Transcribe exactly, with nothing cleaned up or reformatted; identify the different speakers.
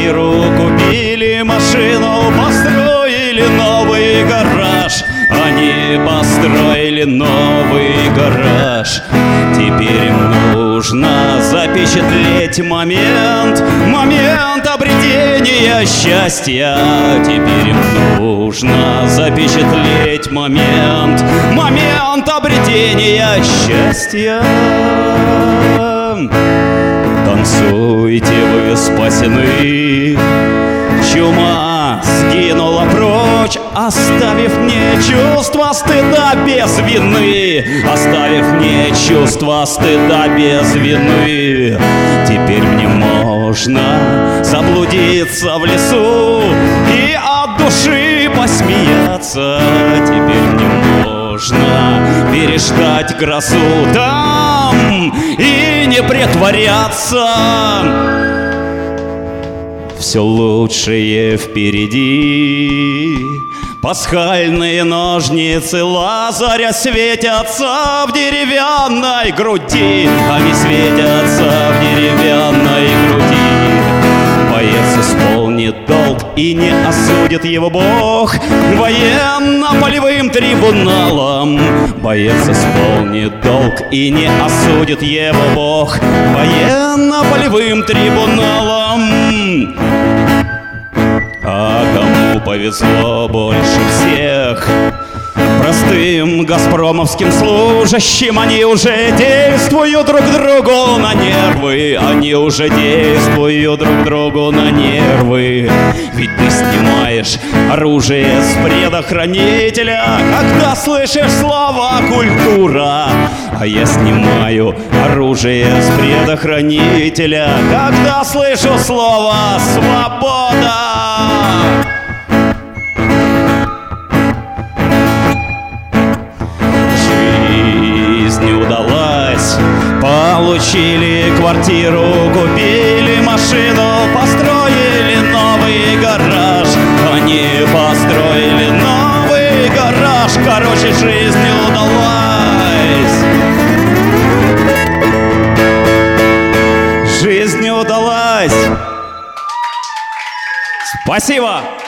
Speaker 1: квартиру, купили машину, построили новый гараж. Они построили новый гараж. Теперь им нужно запечатлеть момент, момент обретения счастья. Теперь им нужно запечатлеть момент, момент обретения счастья. Танцуйте, вы спасены. Чума сгинула прочь, оставив мне чувство стыда без вины, оставив мне чувство стыда без вины. Теперь мне можно заблудиться в лесу и от души посмеяться. Теперь мне можно переждать грозу там и не притворяться. Все лучшее впереди. Пасхальные ножницы Лазаря светятся в деревянной груди. Они светятся в деревянной груди. Боец исполнит долг и не осудит его Бог военно-полевым трибуналом. Боец исполнит долг и не осудит его Бог военно-полевым трибуналом. А кому повезло больше всех? Простым газпромовским служащим. Они уже действуют друг другу на нервы. Они уже действуют друг другу на нервы. Ведь ты снимаешь оружие с предохранителя, когда слышишь слова «культура». А я снимаю оружие с предохранителя, когда слышу слово «свобода». Получили квартиру, купили машину, построили новый гараж. Они построили новый гараж. Короче, жизнь не удалась. Жизнь не удалась. Спасибо.